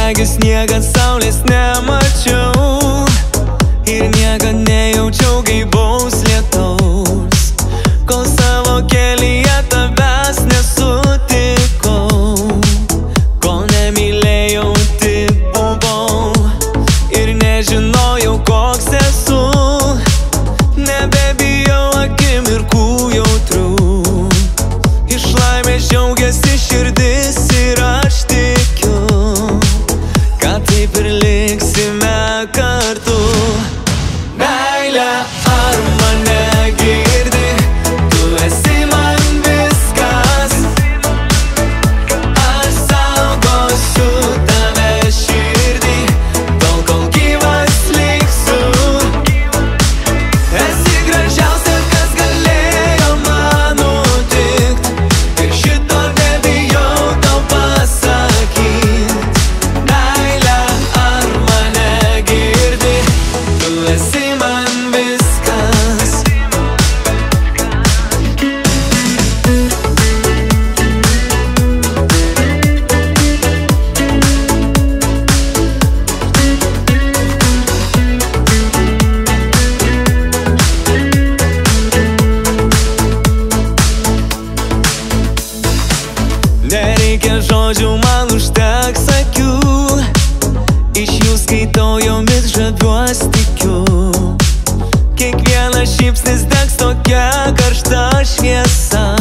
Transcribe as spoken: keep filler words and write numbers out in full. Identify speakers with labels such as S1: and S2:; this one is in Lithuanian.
S1: regis niekad saulės nemačiau ir niekad nejaučiau gaivaus lietaus, kol savo kelyje tavęs nesutikau, kol nemylėjau, tik buvau ir nežinojau, koks esu. Nebebijau akimirkų jautrių, iš laimės džiaugiasi širdis ir aš tikiu, kad taip ir liksime kartu. Meile, ar mane girdi, tu esi man viskas, aš saugosiu tave širdį, tol kol gyvas liksiu. Esi gražiausia, kas galėjo man nutikt, ir šito nebijau tau pasakyt. Meile, ar mane girdi, tu esi man viskas. Nereikia žodžių, man užteks akių, iš jų skaitau, jomis žaviuos tikiu. Kiekvienas šypsnis degs tokia karšta šviesa,